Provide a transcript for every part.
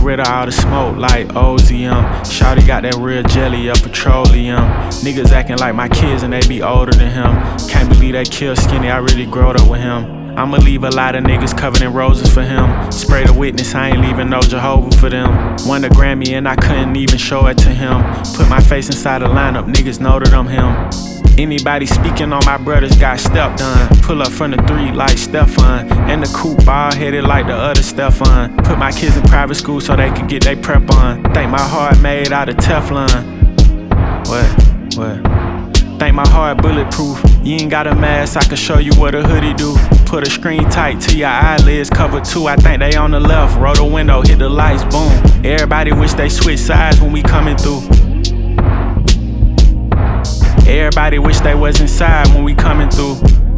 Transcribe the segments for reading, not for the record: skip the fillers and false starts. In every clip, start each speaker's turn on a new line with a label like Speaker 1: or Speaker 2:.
Speaker 1: rid of all the smoke like OZM. Shawty got that real jelly of petroleum. Niggas acting like my kids and they be older than him. Can't believe they killed Skinny, I really growed up with him. I'ma leave a lot of niggas covered in roses for him. Spray the witness, I ain't leaving no Jehovah for them. Won a Grammy and I couldn't even show it to him. Put my face inside the lineup, niggas know that I'm him. Anybody speaking on my brothers got stepped on. Pull up from the 3 like Stefan. And the coupe bald headed like the other Stefan. Put my kids in private school so they could get their prep on. Think my heart made out of Teflon. What? Think my heart bulletproof. You ain't got a mask, I can show you what a hoodie do. Put a screen tight to your eyelids, cover 2. I think they on the left. Roll the window, hit the lights, boom. Everybody wish they switch sides when we coming through. Everybody wish they was inside when we coming through.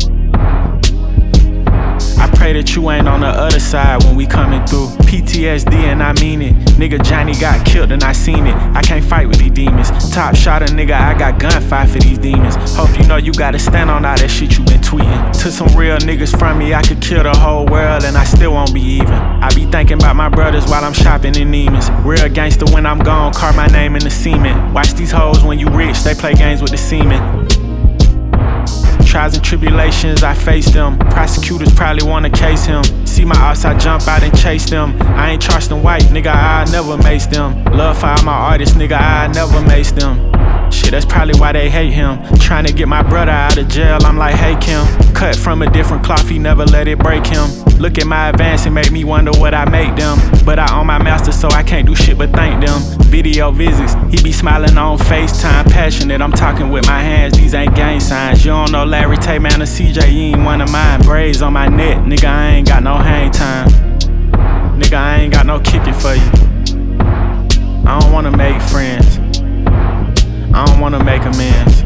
Speaker 1: I pray that you ain't on the other side when we coming through. PTSD and I mean it. Nigga Johnny got killed and I seen it. I can't fight with these demons. Top shot a nigga, I got gunfight for these demons. Hope you know you gotta stand on all that shit you been tweeting. To some real niggas from me, I could kill the whole world and I still won't be even. I be thinking about my brothers while I'm shopping in Neiman's. Real gangster when I'm gone, carve my name in the cement. Watch these hoes when you rich, they play games with the semen. Trials and tribulations, I face them. Prosecutors probably wanna case him. See my ops, I jump out and chase them. I ain't Charleston White, nigga, I never mace them. Love for all my artists, nigga, I never mace them. Shit, that's probably why they hate him. Trying to get my brother out of jail, I'm like, hey Kim. Cut from a different cloth, he never let it break him. Look at my advance and make me wonder what I make them. But I own my master, so I can't do shit but thank them. Video visits, he be smiling on FaceTime. Passionate, I'm talking with my hands, these ain't gang signs. You don't know Larry Tate, man, or CJ, you ain't one of mine. Braids on my neck, nigga, I ain't got no hang time. Nigga, I ain't got no kicking for you. I don't wanna make friends, I don't wanna make amends.